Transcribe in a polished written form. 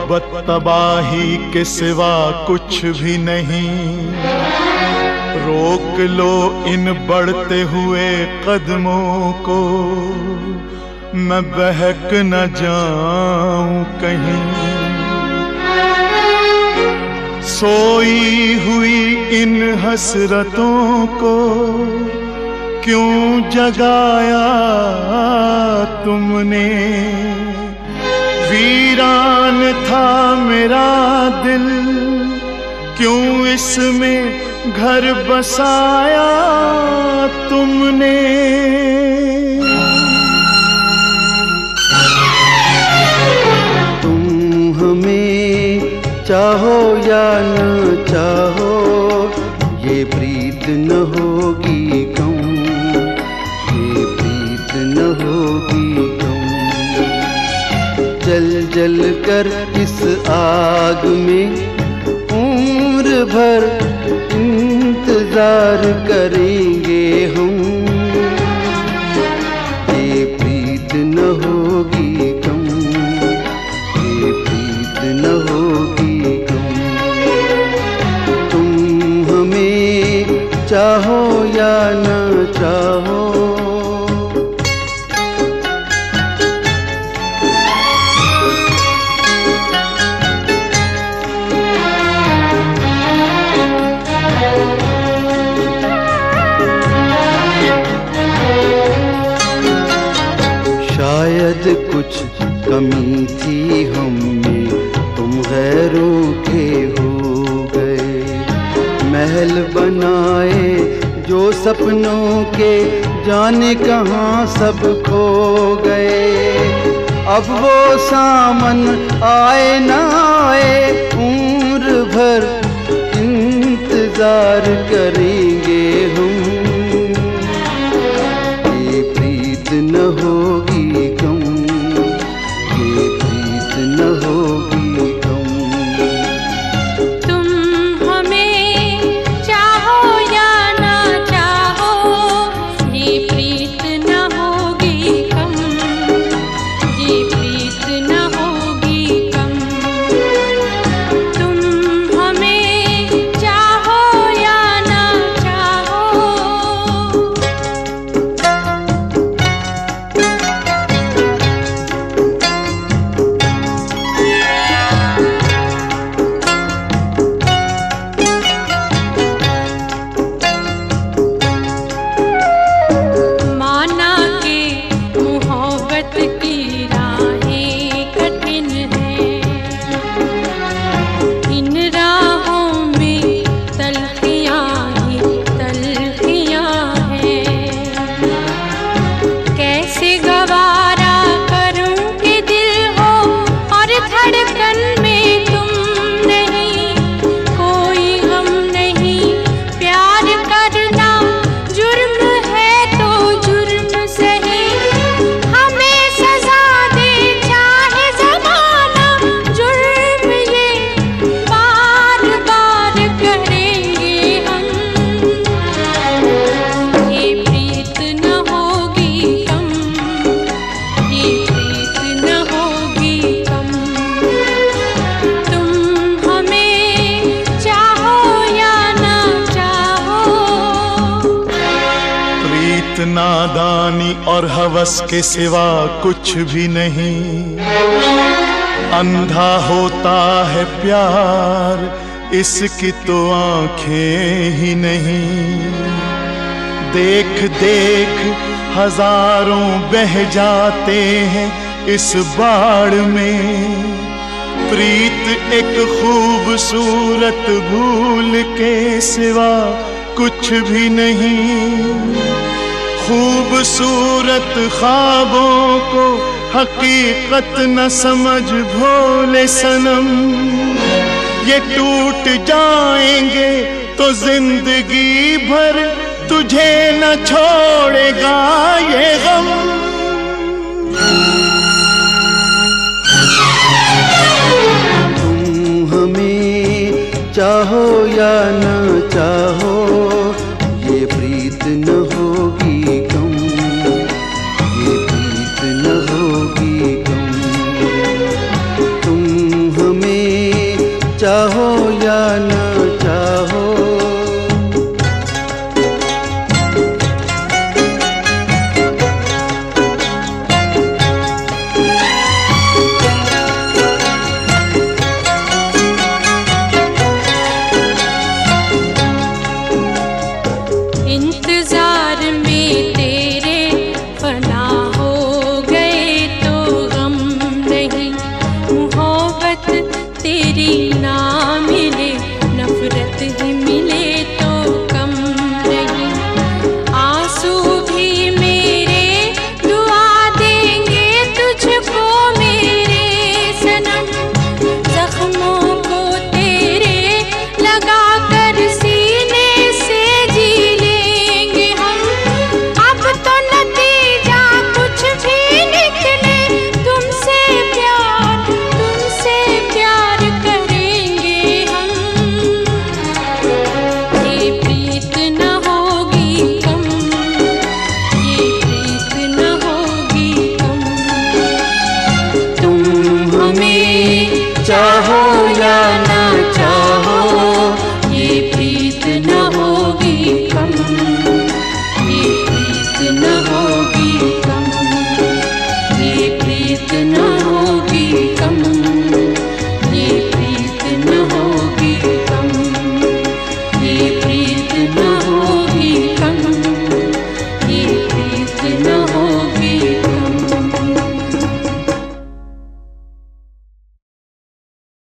मोहब्बत तबाही के सिवा कुछ भी नहीं। रोक लो इन बढ़ते हुए कदमों को, मैं बहक न जाऊं कहीं। सोई हुई इन हसरतों को क्यों जगाया तुमने। वीरान था मेरा दिल, क्यों इसमें घर बसाया तुमने। तुम हमें चाहो या न चाहो, ये प्रीत न होगी कम, ये प्रीत न होगी कम। जल जल कर इस आग में उम्र भर इंतजार करेंगे हम, ये प्रीत न होगी कम, ये प्रीत न होगी कम। तुम हमें चाहो या न चाहो। शायद कुछ कमी थी हमें, तुम गैरों के हो गए। महल बनाए जो सपनों के, जाने कहाँ सब खो गए। अब वो सामन आए न आए, उम्र भर इंतजार करेंगे हम, ये प्रीत न होगी कम, ये प्रीत न होगी कम। तुम हमें चाहो या ना चाहो, ये प्रीत न होगी कम, ये प्रीत न होगी कम। तुम हमें चाहो या ना चाहो। माना के मोहब्बत की राहें कठिन हैं, इन राहों में तलखियाँ ही तलखियाँ हैं। कैसे गवारा करूं कि दिल हो और धड़कन में तुम नहीं, कोई हम नहीं। प्यार करना जुर्म है तो जुर्म सही, हमें सजा दे चाहे ज़माना, जुर्म ये बार बार करेंगे हम। ये प्रीत न होगी कम, ये प्रीत न होगी कम। तुम हमें चाहो या ना चाहो। प्रीत नादानी और हवस के सिवा कुछ भी नहीं। अंधा होता है प्यार, इसकी तो आंखें ही नहीं। देख देख हजारों बह जाते हैं इस बाढ़ में। प्रीत एक खूबसूरत भूल के सिवा कुछ भी नहीं। खूबसूरत ख्वाबों को हकीकत न समझ भोले सनम। ये टूट जाएंगे तो जिंदगी भर तुझे न छोड़ेगा